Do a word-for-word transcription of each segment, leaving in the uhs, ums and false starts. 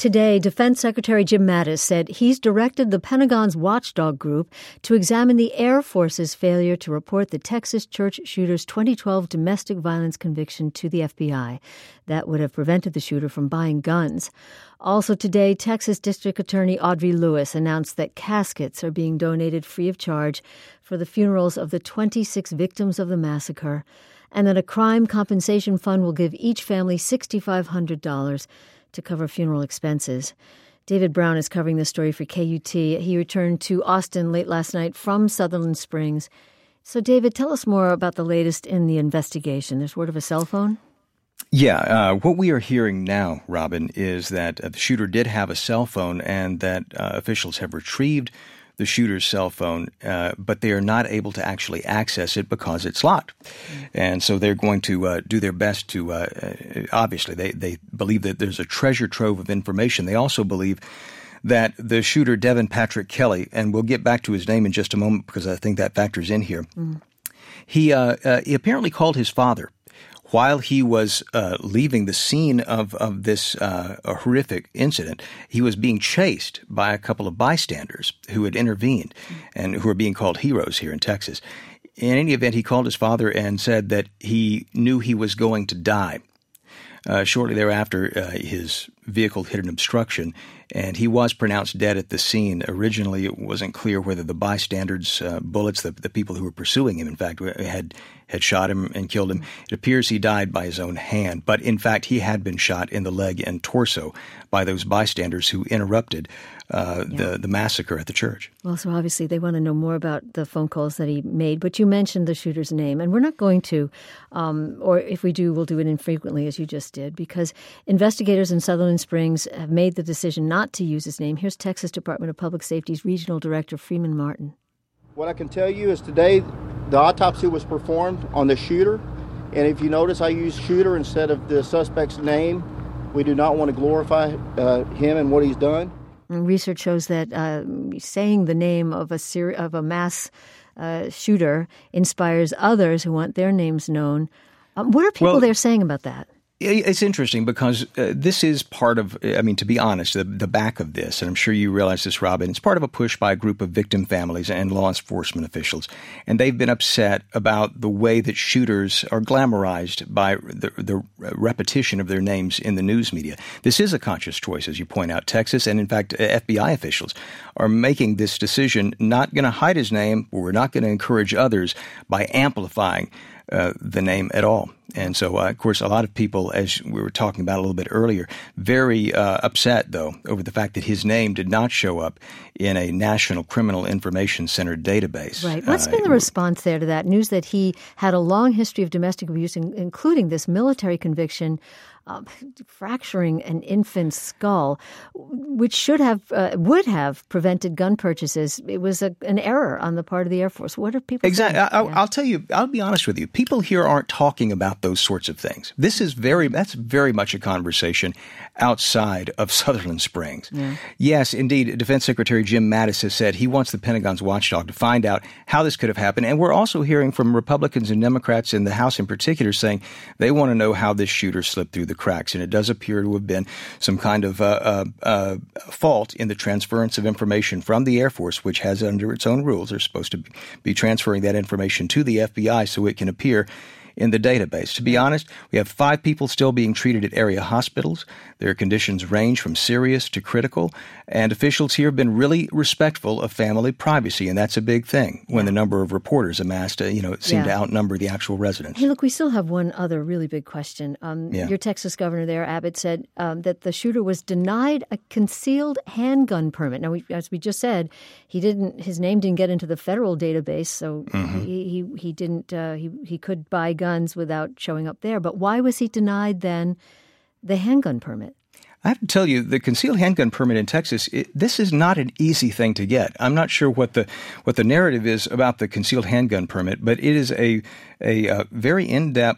Today, Defense Secretary Jim Mattis said he's directed the Pentagon's watchdog group to examine the Air Force's failure to report the Texas church shooter's twenty twelve domestic violence conviction to the F B I. That would have prevented the shooter from buying guns. Also today, Texas District Attorney Audrey Lewis announced that caskets are being donated free of charge for the funerals of the twenty-six victims of the massacre, and that a crime compensation fund will give each family six thousand five hundred dollars to cover funeral expenses. David Brown is covering this story for K U T. He returned to Austin late last night from Sutherland Springs. So, David, tell us more about the latest in the investigation. There's word of a cell phone? Yeah, uh, what we are hearing now, Robin, is that uh, the shooter did have a cell phone and that uh, officials have retrieved the shooter's cell phone, uh, but they are not able to actually access it because it's locked. Mm-hmm. And so they're going to uh, do their best to, uh, obviously, they, they believe that there's a treasure trove of information. They also believe that the shooter, Devin Patrick Kelly, and we'll get back to his name in just a moment because I think that factors in here, mm-hmm. he, uh, uh, he apparently called his father while he was uh, leaving the scene of, of this uh, horrific incident. He was being chased by a couple of bystanders who had intervened and who are being called heroes here in Texas. In any event, he called his father and said that he knew he was going to die. Uh, shortly thereafter, uh, his vehicle hit an obstruction, and he was pronounced dead at the scene. Originally, it wasn't clear whether the bystanders' uh, bullets, the, the people who were pursuing him, in fact, had had shot him and killed him. It appears he died by his own hand, but in fact, he had been shot in the leg and torso by those bystanders who interrupted uh, yeah. the, the massacre at the church. Well, so obviously they want to know more about the phone calls that he made, but you mentioned the shooter's name, and we're not going to, um, or if we do, we'll do it infrequently, as you just did, because investigators in Sutherland Springs have made the decision not to use his name. Here's Texas Department of Public Safety's Regional Director, Freeman Martin. What I can tell you is today the autopsy was performed on the shooter, and if you notice I use shooter instead of the suspect's name. We do not want to glorify uh, him and what he's done. And research shows that uh, saying the name of a ser- of a mass uh, shooter inspires others who want their names known. Um, what are people well, there saying about that? It's interesting because uh, this is part of, I mean, to be honest, the, the back of this, and I'm sure you realize this, Robin, it's part of a push by a group of victim families and law enforcement officials. And they've been upset about the way that shooters are glamorized by the, the repetition of their names in the news media. This is a conscious choice, as you point out. Texas and, in fact, F B I officials are making this decision, not going to hide his name, or we're not going to encourage others by amplifying Uh, the name at all. And so, uh, of course, a lot of people, as we were talking about a little bit earlier, very uh, upset, though, over the fact that his name did not show up in a National Criminal Information Center database. Right. What's uh, been the response there to that? News that he had a long history of domestic abuse, including this military conviction, Uh, fracturing an infant's skull, which should have uh, would have prevented gun purchases. It was a, an error on the part of the Air Force. What are people exactly? saying? I, Yeah. I'll tell you. I'll be honest with you. People here aren't talking about those sorts of things. This is very. That's very much a conversation outside of Sutherland Springs. Yeah. Yes, indeed. Defense Secretary Jim Mattis has said he wants the Pentagon's watchdog to find out how this could have happened. And we're also hearing from Republicans and Democrats in the House in particular saying they want to know how this shooter slipped through the cracks. And it does appear to have been some kind of uh, uh, uh, fault in the transference of information from the Air Force, which has under its own rules, they're supposed to be transferring that information to the F B I so it can appear in the database. To be honest, we have five people still being treated at area hospitals. Their conditions range from serious to critical, and officials here have been really respectful of family privacy, and that's a big thing when yeah. the number of reporters amassed, uh, you know, seem yeah. to outnumber the actual residents. Hey, look, we still have one other really big question. Um, yeah. Your Texas governor there, Abbott, said um, that the shooter was denied a concealed handgun permit. Now, we, as we just said, he didn't. His name didn't get into the federal database, so mm-hmm. he, he he didn't. Uh, he he could buy guns. guns without showing up there. But why was he denied then the handgun permit? I have to tell you, the concealed handgun permit in Texas, it, this is not an easy thing to get. I'm not sure what the what the narrative is about the concealed handgun permit, but it is a a, a very in-depth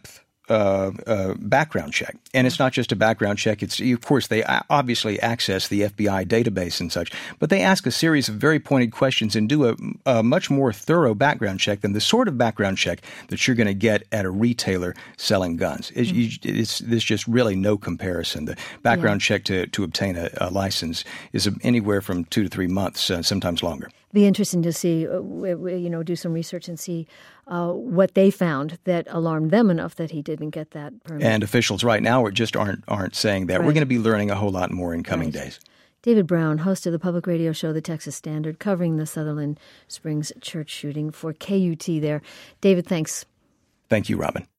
uh, uh, background check. And it's not just a background check. It's, of course, they obviously access the F B I database and such, but they ask a series of very pointed questions and do a, a much more thorough background check than the sort of background check that you're going to get at a retailer selling guns. It's, mm-hmm. you, it's, there's just really no comparison. The background yeah. check to, to obtain a, a license is anywhere from two to three months, uh, sometimes longer. Be interesting to see, uh, you know, do some research and see uh, what they found that alarmed them enough that he didn't get that permit. And officials right now are just aren't aren't saying that. Right. We're going to be learning a whole lot more in coming right. days. David Brown, host of the public radio show The Texas Standard, covering the Sutherland Springs church shooting for K U T there. David, thanks. Thank you, Robin.